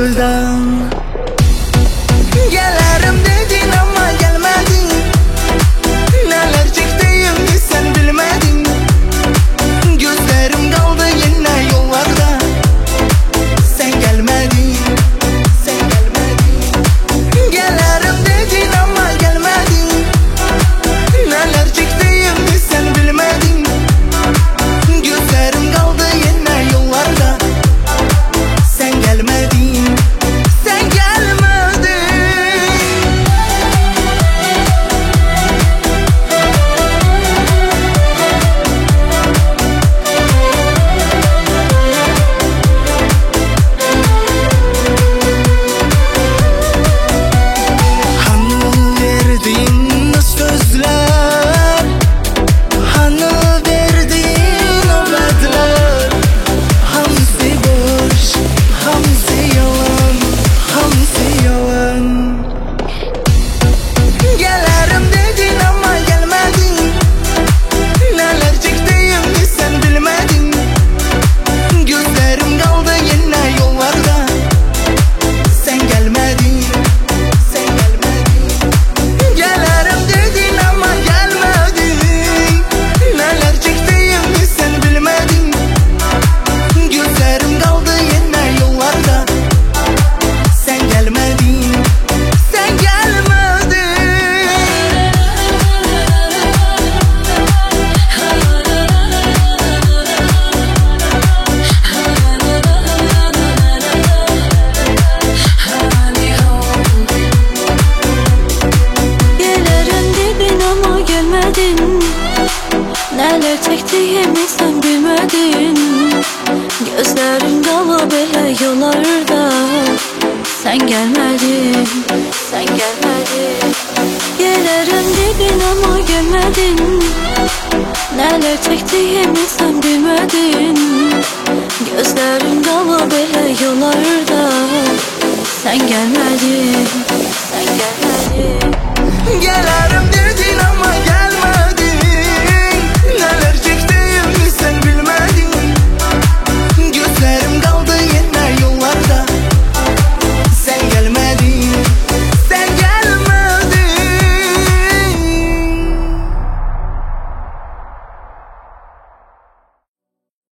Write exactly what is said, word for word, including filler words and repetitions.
yollardan. Gelirim dedin ama gelmedin. Neler çektiğimi sen bilmedin. Gözlerim kaldı yine yollarda. Sen gelmedin, sen gelmedin. Gelirim dedin ama gelmedin. Neler çektiğimi sen bilmedin. Gözlerim kaldı yine yollarda. Sen gelmedin, sen gelmedin. Hani verdiğin o sözler, hani verdiğin o vaatler. Hamsi boş, hamsi yalan, hamsi yalan. Gelirim dedin ama gelmedin. Neler çektiğimi sen bilmedin. Gözlerim kaldı yine yollarda. Sen gelmedin, sen gelmedin. Gelirim dedin ama gelmedin. Neler çektiğimi sen bilmedin. Gözlerim kaldı yine yollarda. Sen gelmedin, sen gelmedin. Gelirim dedin ama gelmedin. Neler çektiğimi sen bilmedin. Gözlerim dolu böyle yollarda. Sen gelmedin, sen gelmedin. Gelirim dedin ama gelmedin. Neler çektiğimi sen bilmedin. Gözlerim dolu böyle yollarda. Sen gelmedin, sen gelmedin. Gelirim